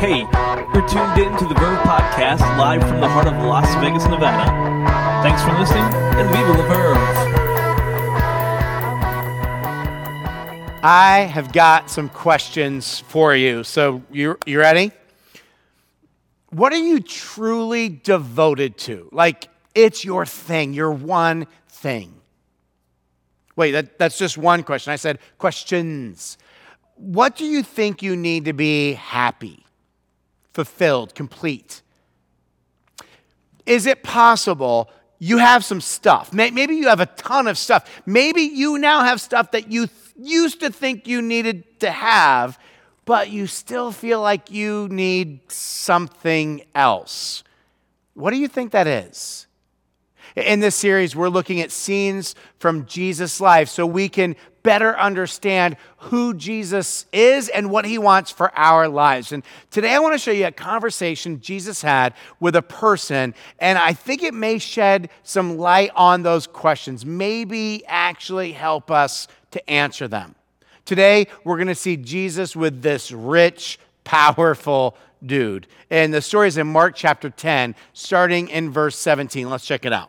Hey, you're tuned in to the Verve Podcast live from the heart of Las Vegas, Nevada. Thanks for listening, and viva la Verve! I have got some questions for you. So you ready? What are you truly devoted to? Like, it's your thing, your one thing. Wait, that's just one question. I said questions. What do you think you need to be happy, fulfilled, complete? Is it possible you have some stuff? Maybe you have a ton of stuff. Maybe you now have stuff that you used to think you needed to have, but you still feel like you need something else. What do you think that is? In this series, we're looking at scenes from Jesus' life so we can better understand who Jesus is and what he wants for our lives. And today I want to show you a conversation Jesus had with a person, and I think it may shed some light on those questions, maybe actually help us to answer them. Today, we're going to see Jesus with this rich, powerful dude. And the story is in Mark chapter 10, starting in verse 17. Let's check it out.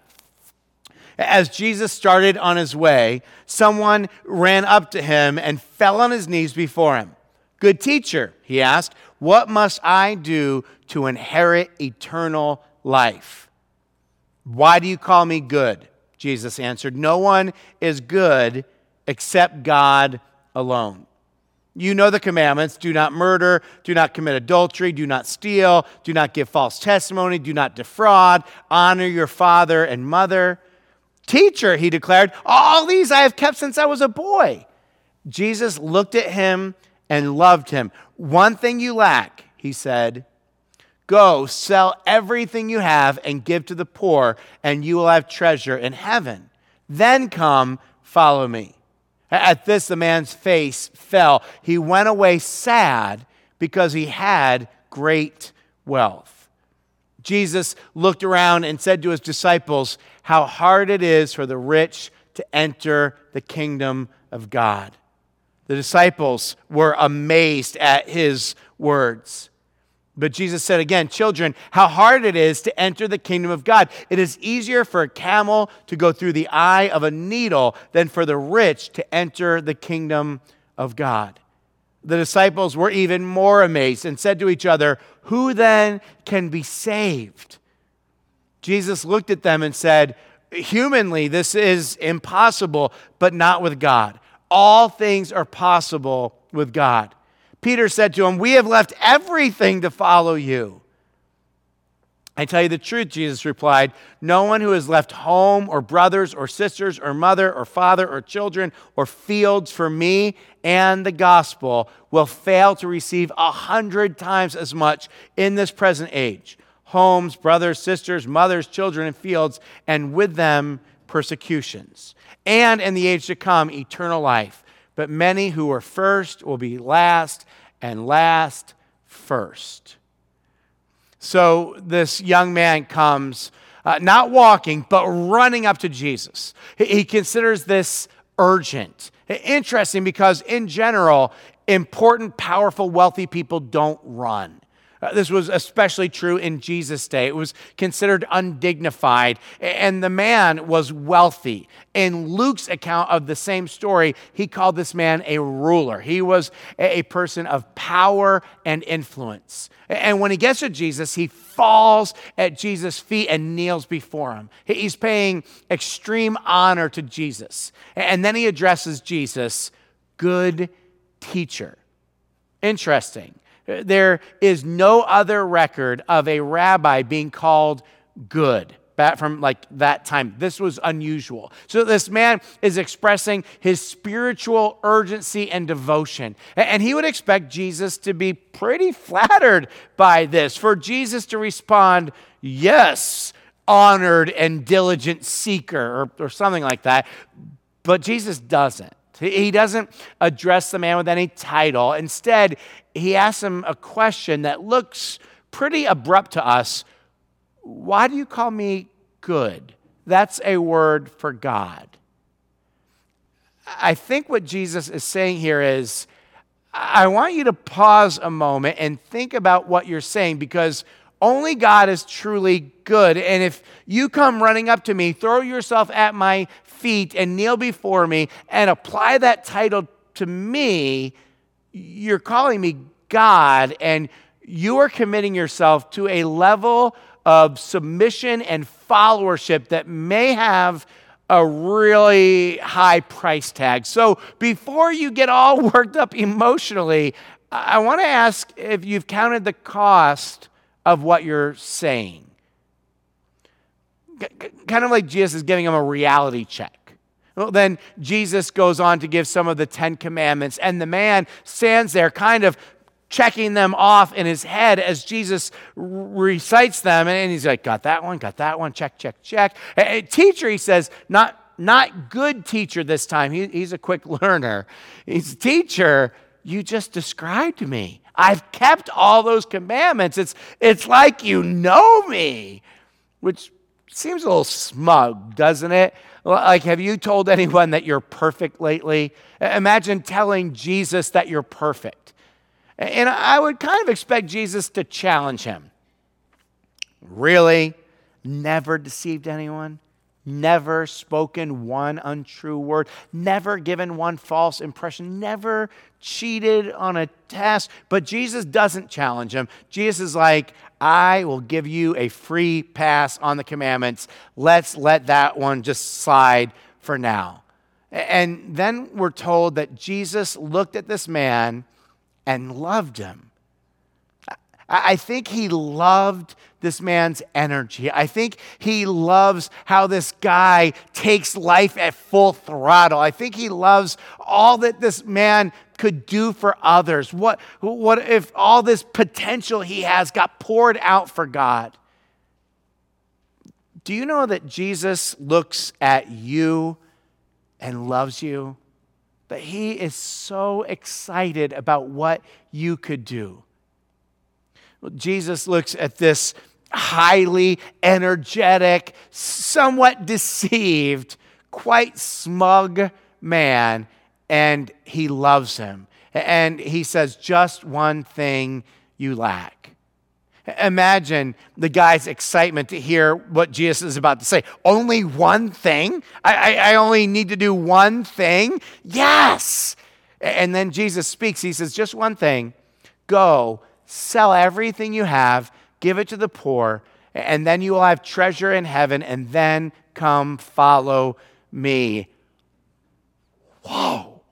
As Jesus started on his way, someone ran up to him and fell on his knees before him. "Good teacher," he asked, "what must I do to inherit eternal life?" "Why do you call me good?" Jesus answered. "No one is good except God alone. You know the commandments: do not murder, do not commit adultery, do not steal, do not give false testimony, do not defraud, honor your father and mother." "Teacher," he declared, "all these I have kept since I was a boy." Jesus looked at him and loved him. "One thing you lack," he said. "Go, sell everything you have and give to the poor, and you will have treasure in heaven. Then come, follow me." At this, the man's face fell. He went away sad because he had great wealth. Jesus looked around and said to his disciples, "How hard it is for the rich to enter the kingdom of God." The disciples were amazed at his words. But Jesus said again, "Children, how hard it is to enter the kingdom of God. It is easier for a camel to go through the eye of a needle than for the rich to enter the kingdom of God." The disciples were even more amazed and said to each other, "Who then can be saved?" Jesus looked at them and said, "Humanly, this is impossible, but not with God. All things are possible with God." Peter said to him, "We have left everything to follow you." "I tell you the truth," Jesus replied, "no one who has left home or brothers or sisters or mother or father or children or fields for me and the gospel will fail to receive 100 times as much in this present age. Homes, brothers, sisters, mothers, children, and fields, and with them persecutions. And in the age to come, eternal life. But many who are first will be last, and last first." So this young man comes, not walking, but running up to Jesus. He considers this urgent. Interesting because in general, important, powerful, wealthy people don't run. This was especially true in Jesus' day. It was considered undignified, and the man was wealthy. In Luke's account of the same story, he called this man a ruler. He was a person of power and influence. And when he gets to Jesus, he falls at Jesus' feet and kneels before him. He's paying extreme honor to Jesus. And then he addresses Jesus, "Good teacher." Interesting. There is no other record of a rabbi being called good back from like that time. This was unusual. So this man is expressing his spiritual urgency and devotion. And he would expect Jesus to be pretty flattered by this, for Jesus to respond, "Yes, honored and diligent seeker," or something like that. But Jesus doesn't. He doesn't address the man with any title. Instead, he asks him a question that looks pretty abrupt to us. "Why do you call me good?" That's a word for God. I think what Jesus is saying here is, I want you to pause a moment and think about what you're saying, because only God is truly good. And if you come running up to me, throw yourself at my feet and kneel before me and apply that title to me, you're calling me God, and you are committing yourself to a level of submission and followership that may have a really high price tag. So before you get all worked up emotionally, I want to ask if you've counted the cost of what you're saying. Kind of like Jesus is giving him a reality check. Well, then Jesus goes on to give some of the 10 commandments, and the man stands there kind of checking them off in his head as Jesus recites them. And he's like, got that one, check, check, check. Teacher, he says, not good teacher this time. He's a quick learner. He's teacher, you just described to me. I've kept all those commandments. It's like you know me, which seems a little smug, doesn't it? Like, have you told anyone that you're perfect lately? Imagine telling Jesus that you're perfect. And I would kind of expect Jesus to challenge him. Really? Never deceived anyone? Never spoken one untrue word? Never given one false impression? Never cheated on a test? But Jesus doesn't challenge him. Jesus is like, I will give you a free pass on the commandments. Let's let that one just slide for now. And then we're told that Jesus looked at this man and loved him. I think he loved this man's energy. I think he loves how this guy takes life at full throttle. I think he loves all that this man could do for others. What if all this potential he has got poured out for God? Do you know that Jesus looks at you and loves you? That he is so excited about what you could do. Well, Jesus looks at this highly energetic, somewhat deceived, quite smug man, and he loves him. And he says, just one thing you lack. Imagine the guy's excitement to hear what Jesus is about to say. Only one thing? I only need to do one thing? Yes! And then Jesus speaks. He says, just one thing. Go, sell everything you have, give it to the poor, and then you will have treasure in heaven, and then come follow me. Whoa.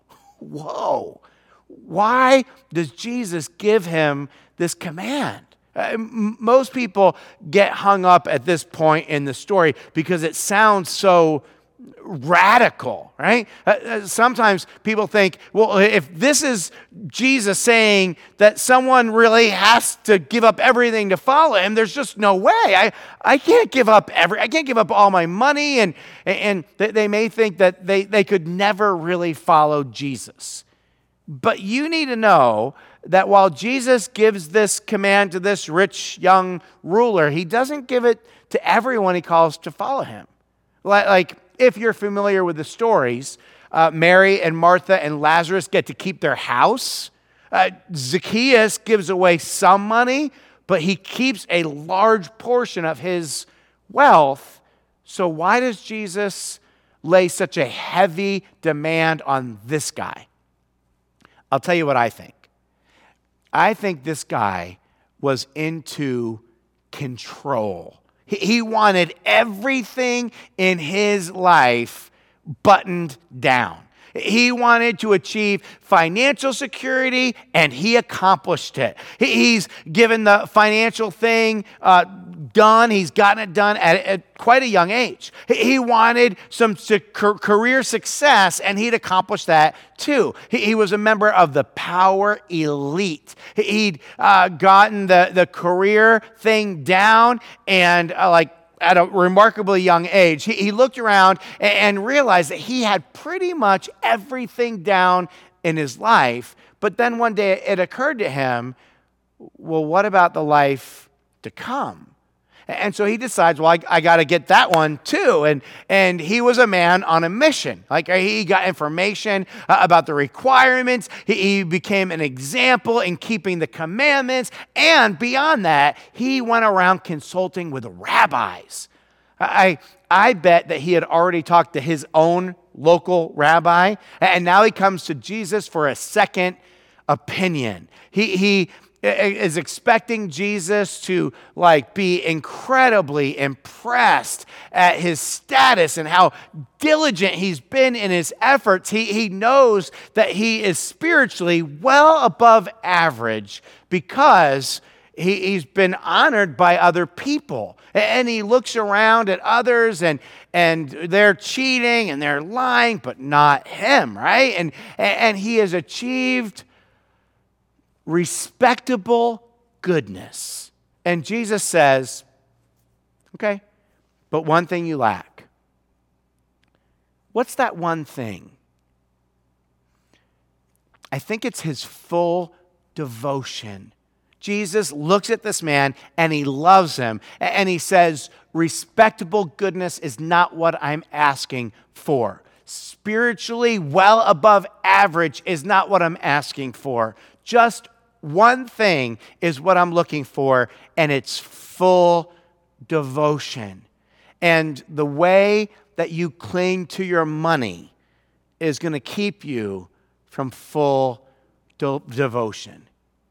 Why does Jesus give him this command? Most people get hung up at this point in the story because it sounds so radical, right? Sometimes people think, well, if this is Jesus saying that someone really has to give up everything to follow him, there's just no way. I can't give up I can't give up all my money, and they may think that they could never really follow Jesus. But you need to know that while Jesus gives this command to this rich young ruler, he doesn't give it to everyone he calls to follow him. Like if you're familiar with the stories, Mary and Martha and Lazarus get to keep their house. Zacchaeus gives away some money, but he keeps a large portion of his wealth. So why does Jesus lay such a heavy demand on this guy? I'll tell you what I think. I think this guy was into control. He wanted everything in his life buttoned down. He wanted to achieve financial security, and he accomplished it. He's given the financial thing done. He's gotten it done at quite a young age. He wanted some career success, and he'd accomplished that too. He was a member of the power elite. He'd gotten the career thing down, and at a remarkably young age, he looked around and realized that he had pretty much everything down in his life. But then one day it occurred to him, well, what about the life to come? And so he decides, well, I got to get that one too. And he was a man on a mission. Like he got information about the requirements. He became an example in keeping the commandments. And beyond that, he went around consulting with rabbis. I bet that he had already talked to his own local rabbi. And now he comes to Jesus for a second opinion. He is expecting Jesus to be incredibly impressed at his status and how diligent he's been in his efforts. He knows that he is spiritually well above average because he's been honored by other people. And he looks around at others and they're cheating and they're lying, but not him, right? And he has achieved respectable goodness. And Jesus says, okay, but one thing you lack. What's that one thing? I think it's his full devotion. Jesus looks at this man and he loves him. And he says, respectable goodness is not what I'm asking for. Spiritually well above average is not what I'm asking for. Just one thing is what I'm looking for, and it's full devotion. And the way that you cling to your money is going to keep you from full devotion.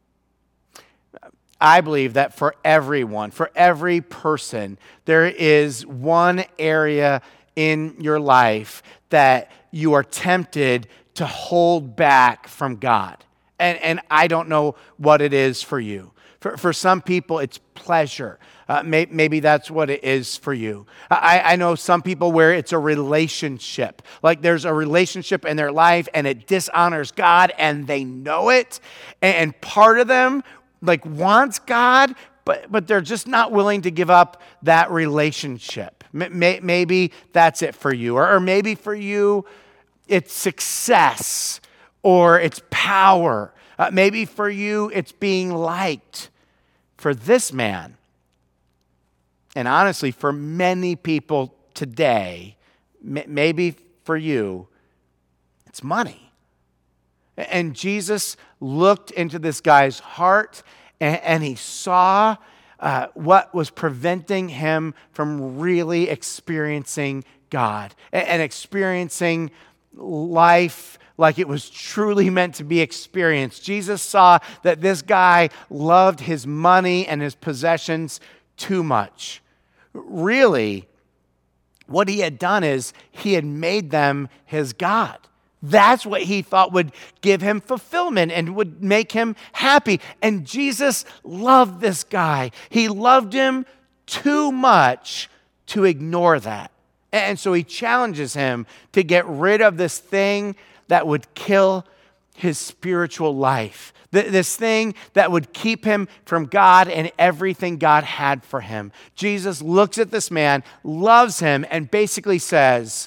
I believe that for everyone, for every person, there is one area in your life that you are tempted to hold back from God. And I don't know what it is for you. For some people, it's pleasure. Maybe that's what it is for you. I know some people where it's a relationship. Like there's a relationship in their life and it dishonors God and they know it. And part of them wants God, but they're just not willing to give up that relationship. Maybe that's it for you. Or maybe for you, it's success or it's power. Maybe for you, it's being liked. For this man, and honestly, for many people today, maybe for you, it's money. And Jesus looked into this guy's heart and he saw what was preventing him from really experiencing God and experiencing life like it was truly meant to be experienced. Jesus saw that this guy loved his money and his possessions too much. Really, what he had done is he had made them his God. That's what he thought would give him fulfillment and would make him happy. And Jesus loved this guy. He loved him too much to ignore that. And so he challenges him to get rid of this thing that would kill his spiritual life. This thing that would keep him from God and everything God had for him. Jesus looks at this man, loves him, and basically says,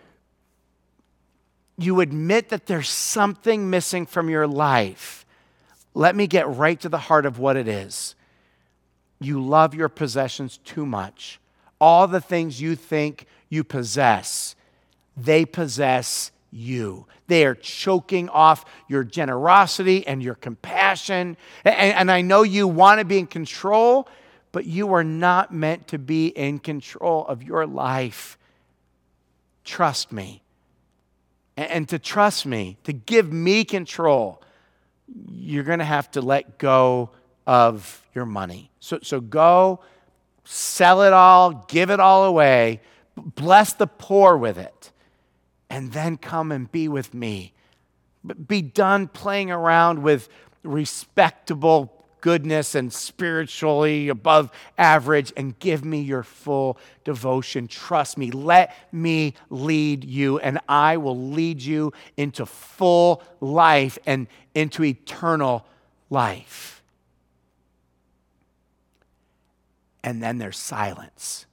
you admit that there's something missing from your life. Let me get right to the heart of what it is. You love your possessions too much. All the things you think you possess, they possess you. They are choking off your generosity and your compassion. And I know you want to be in control, but you are not meant to be in control of your life. Trust me. And to trust me, to give me control, you're going to have to let go of your money. So go, sell it all, give it all away, bless the poor with it, and then come and be with me. Be done playing around with respectable goodness and spiritually above average and give me your full devotion. Trust me. Let me lead you and I will lead you into full life and into eternal life. And then there's silence.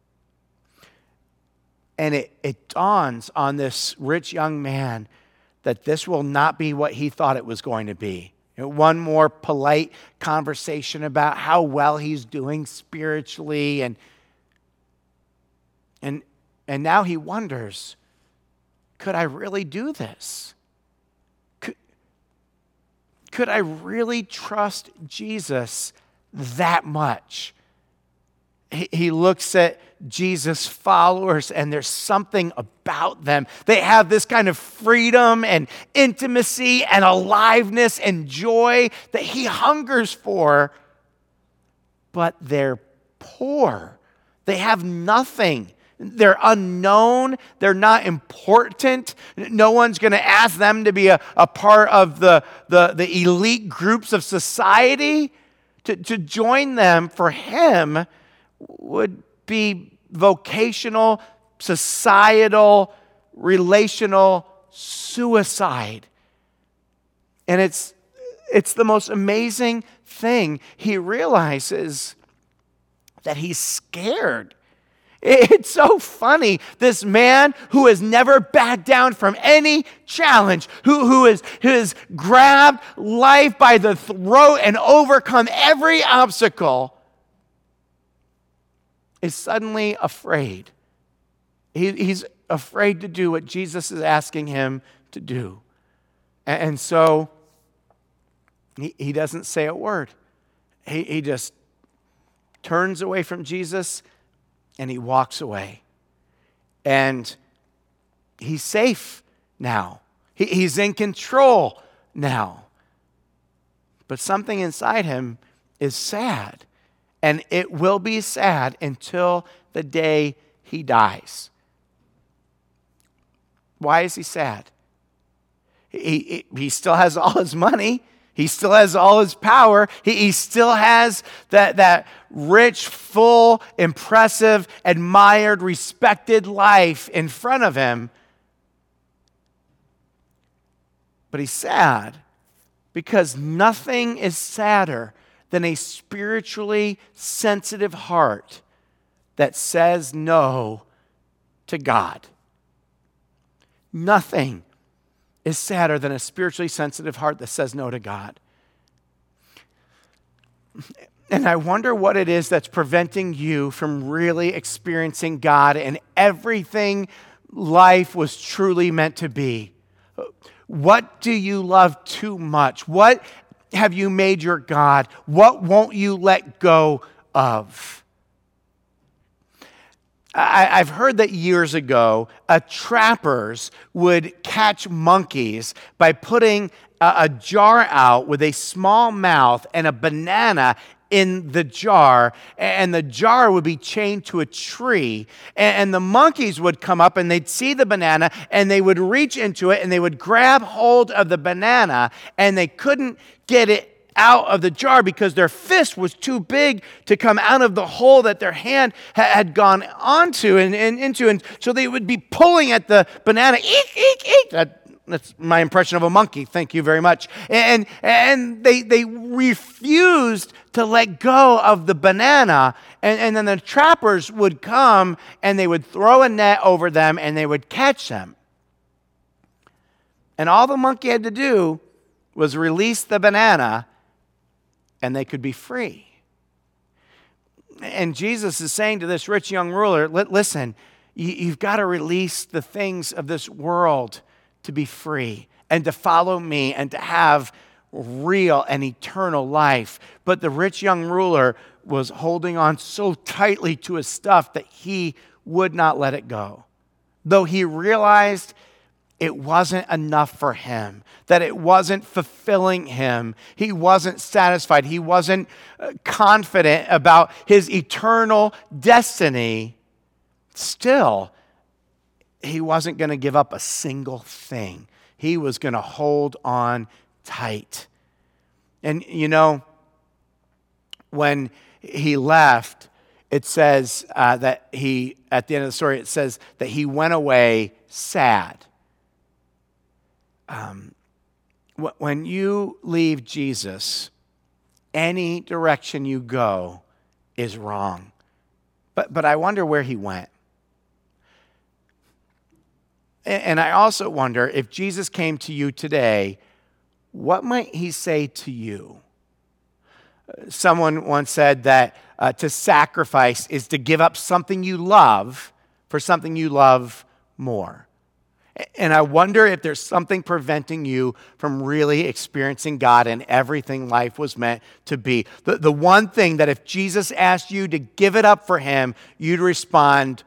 And it dawns on this rich young man that this will not be what he thought it was going to be. One more polite conversation about how well he's doing spiritually. And now he wonders, could I really do this? Could I really trust Jesus that much? He looks at Jesus' followers, and there's something about them. They have this kind of freedom and intimacy and aliveness and joy that he hungers for, but they're poor. They have nothing. They're unknown. They're not important. No one's going to ask them to be a part of the elite groups of society. To join them for him would be vocational, societal, relational suicide. And it's the most amazing thing. He realizes that he's scared. It's so funny. This man who has never backed down from any challenge, who has grabbed life by the throat and overcome every obstacle, is suddenly afraid. He's afraid to do what Jesus is asking him to do. And so he doesn't say a word. He just turns away from Jesus and he walks away. And he's safe now. He's in control now. But something inside him is sad. And it will be sad until the day he dies. Why is he sad? He still has all his money. He still has all his power. He still has that rich, full, impressive, admired, respected life in front of him. But he's sad because nothing is sadder than a spiritually sensitive heart that says no to God. Nothing is sadder than a spiritually sensitive heart that says no to God. And I wonder what it is that's preventing you from really experiencing God and everything life was truly meant to be. What do you love too much? What have you made your God? What won't you let go of? I've heard that years ago, trappers would catch monkeys by putting a jar out with a small mouth and a banana in the jar, and the jar would be chained to a tree, and the monkeys would come up and they'd see the banana and they would reach into it and they would grab hold of the banana, and they couldn't get it out of the jar because their fist was too big to come out of the hole that their hand had gone onto and into, and so they would be pulling at the banana. Eek, eek, eek. That's my impression of a monkey. Thank you very much. And they refused to let go of the banana. And then the trappers would come and they would throw a net over them and they would catch them. And all the monkey had to do was release the banana and they could be free. And Jesus is saying to this rich young ruler, listen, you've got to release the things of this world to be free and to follow me and to have real and eternal life. But the rich young ruler was holding on so tightly to his stuff that he would not let it go. Though he realized it wasn't enough for him, that it wasn't fulfilling him. He wasn't satisfied. He wasn't confident about his eternal destiny. Still, he wasn't going to give up a single thing. He was going to hold on tight. And you know, when he left, it says that he, at the end of the story, it says that he went away sad. When you leave Jesus, any direction you go is wrong. But I wonder where he went. And I also wonder if Jesus came to you today, what might he say to you? Someone once said that to sacrifice is to give up something you love for something you love more. And I wonder if there's something preventing you from really experiencing God and everything life was meant to be. The one thing that if Jesus asked you to give it up for him, you'd respond,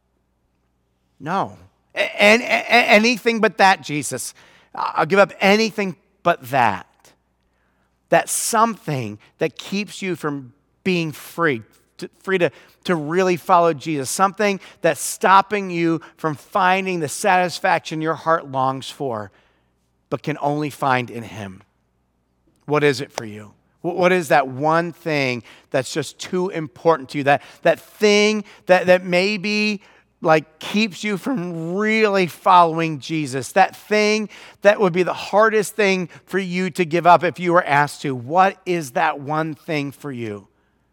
no. Anything but that, Jesus. I'll give up anything but that. That's something that keeps you from being free to really follow Jesus. Something that's stopping you from finding the satisfaction your heart longs for, but can only find in him. What is it for you? What is that one thing that's just too important to you? That thing that maybe like keeps you from really following Jesus. That thing that would be the hardest thing for you to give up if you were asked to. What is that one thing for you?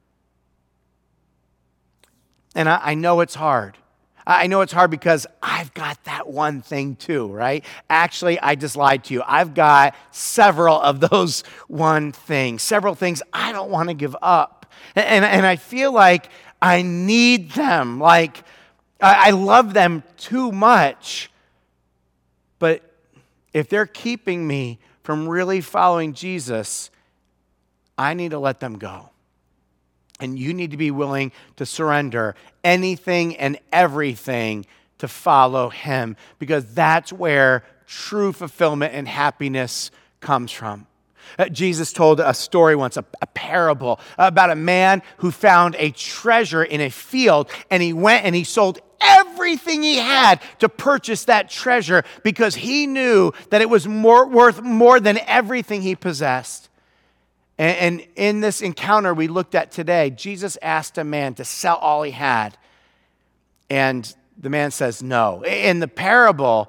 And I know it's hard. I know it's hard because I've got that one thing too, right? Actually, I just lied to you. I've got several of those one things, several things I don't want to give up. And I feel like I need them, like I love them too much. But if they're keeping me from really following Jesus, I need to let them go. And you need to be willing to surrender anything and everything to follow him, because that's where true fulfillment and happiness comes from. Jesus told a story once, a parable about a man who found a treasure in a field, and he went and he sold everything he had to purchase that treasure because he knew that it was worth more than everything he possessed. And in this encounter we looked at today, Jesus asked a man to sell all he had, and the man says no. In the parable,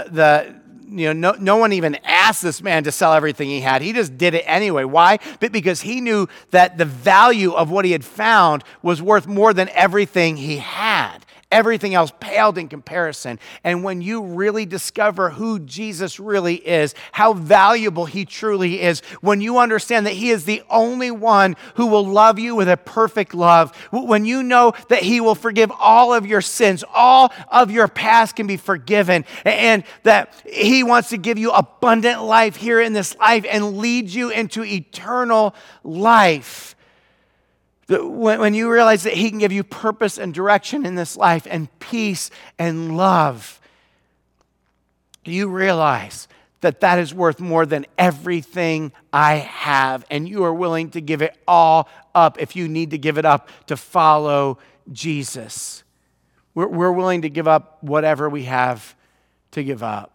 no one even asked this man to sell everything he had. He just did it anyway. Why? Because he knew that the value of what he had found was worth more than everything he had. Everything else paled in comparison. And when you really discover who Jesus really is, how valuable he truly is, when you understand that he is the only one who will love you with a perfect love, when you know that he will forgive all of your sins, all of your past can be forgiven, and that he wants to give you abundant life here in this life and lead you into eternal life. When you realize that he can give you purpose and direction in this life and peace and love, you realize that that is worth more than everything I have, and you are willing to give it all up if you need to give it up to follow Jesus. We're willing to give up whatever we have to give up.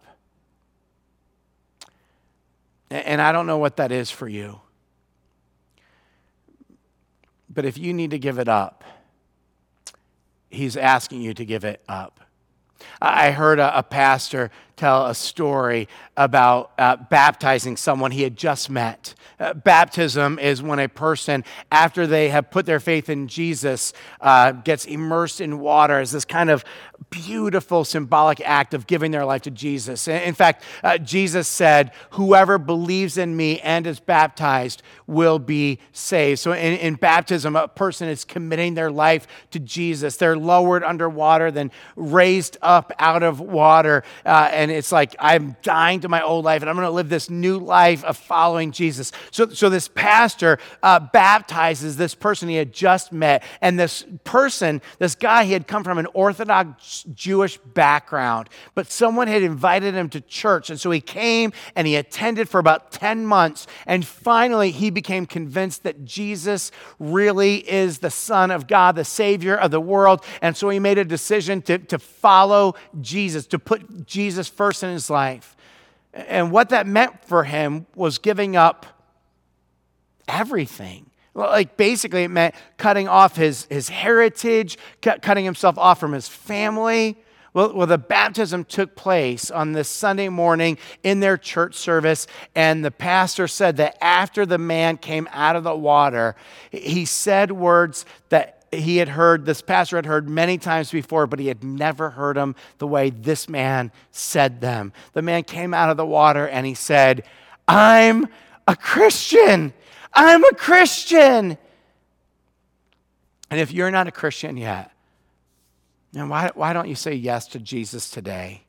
And I don't know what that is for you. But if you need to give it up, he's asking you to give it up. I heard a pastor tell a story about baptizing someone he had just met. Baptism is when a person, after they have put their faith in Jesus, gets immersed in water as this kind of beautiful symbolic act of giving their life to Jesus. In fact, Jesus said, whoever believes in me and is baptized will be saved. So in baptism, a person is committing their life to Jesus. They're lowered underwater, then raised up out of water. And it's like, I'm dying to my old life and I'm going to live this new life of following Jesus. So this pastor baptizes this person he had just met. And this person, this guy, he had come from an Orthodox Jewish background, but someone had invited him to church. And so he came and he attended for about 10 months. And finally, he became convinced that Jesus really is the Son of God, the Savior of the world. And so he made a decision to follow Jesus, to put Jesus first in his life. And what that meant for him was giving up everything. Well, like basically it meant cutting off his heritage, cutting himself off from his family. Well, the baptism took place on this Sunday morning in their church service, and the pastor said that after the man came out of the water, he said words that this pastor had heard many times before, but he had never heard them the way this man said them. The man came out of the water and he said, I'm a Christian. I'm a Christian. And if you're not a Christian yet, then why don't you say yes to Jesus today?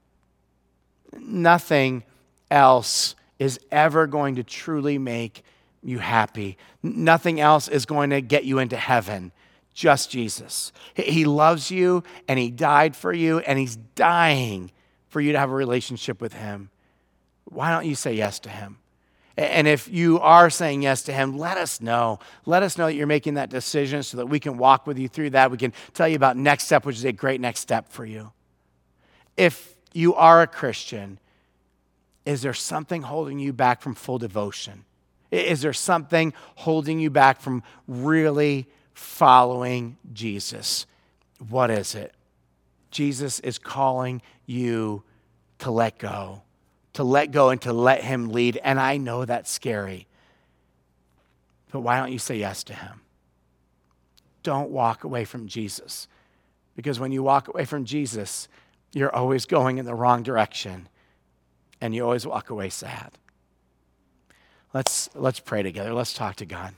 Nothing else is ever going to truly make you happy. Nothing else is going to get you into heaven. Just Jesus. He loves you and he died for you and he's dying for you to have a relationship with him. Why don't you say yes to him? And if you are saying yes to him, let us know. Let us know that you're making that decision so that we can walk with you through that. We can tell you about Next Step, which is a great next step for you. If you are a Christian, is there something holding you back from full devotion? Is there something holding you back from really following Jesus? What is it? Jesus is calling you to let go and to let him lead. And I know that's scary. But why don't you say yes to him? Don't walk away from Jesus. Because when you walk away from Jesus, you're always going in the wrong direction. And you always walk away sad. Let's pray together. Let's talk to God.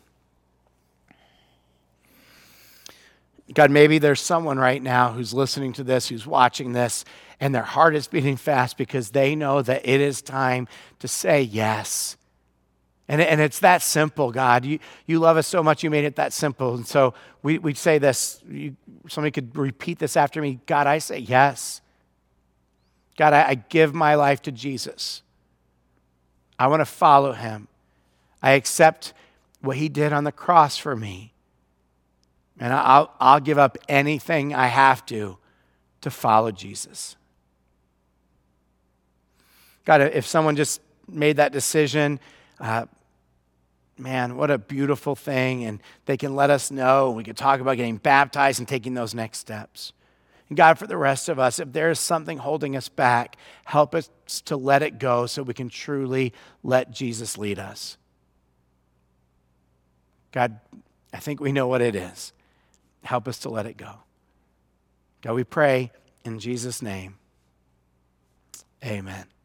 God, maybe there's someone right now who's listening to this, who's watching this, and their heart is beating fast because they know that it is time to say yes. And it's that simple, God. You love us so much, you made it that simple. And so we say this. Somebody could repeat this after me. God, I say yes. God, I give my life to Jesus. I want to follow him. I accept what he did on the cross for me. And I'll give up anything I have to follow Jesus. God, if someone just made that decision, man, what a beautiful thing. And they can let us know. We could talk about getting baptized and taking those next steps. And God, for the rest of us, if there is something holding us back, help us to let it go so we can truly let Jesus lead us. God, I think we know what it is. Help us to let it go. God, we pray in Jesus' name. Amen.